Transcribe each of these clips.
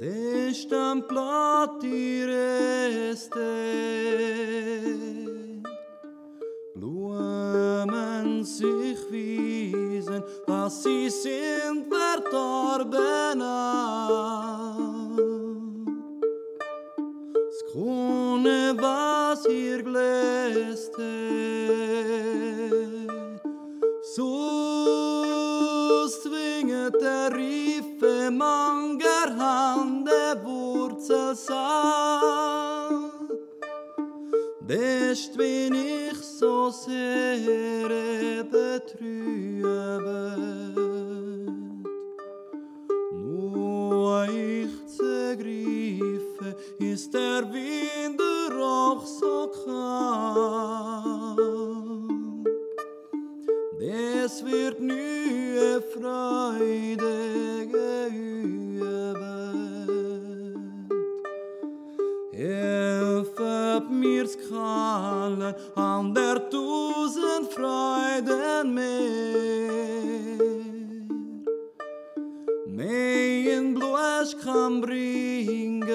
Destan platireste, Blumen sich wiesen, dass sie sind verdorbener. Skone was ihr gläste, so zwinget der Riefe manger Hande Wurzel sah. Dest bin ich so sehr betrübet, nur ich zergriefe, ist der Wind auch so kalt. Des wird nie Freude geübet. Helfet mir's kallen an der tausend Freuden mehr. Mein Blues kann bringen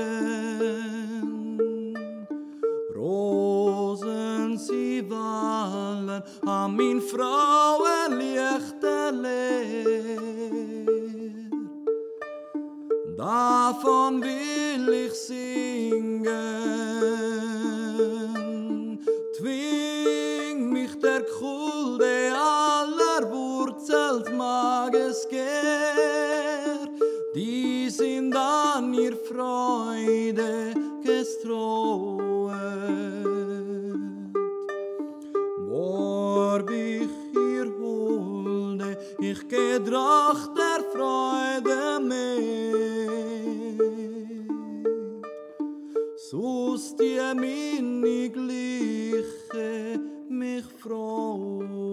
Rosen sie wallen an mein Frauenlichte leer. Davon will ich singen, twing mich der Kulde aller Wurzels Magesger, die sind an ihr Freude gestrohet. War ich ihr Holde, ich gedracht der Freude mehr. So's die meine Gleiche mich froh.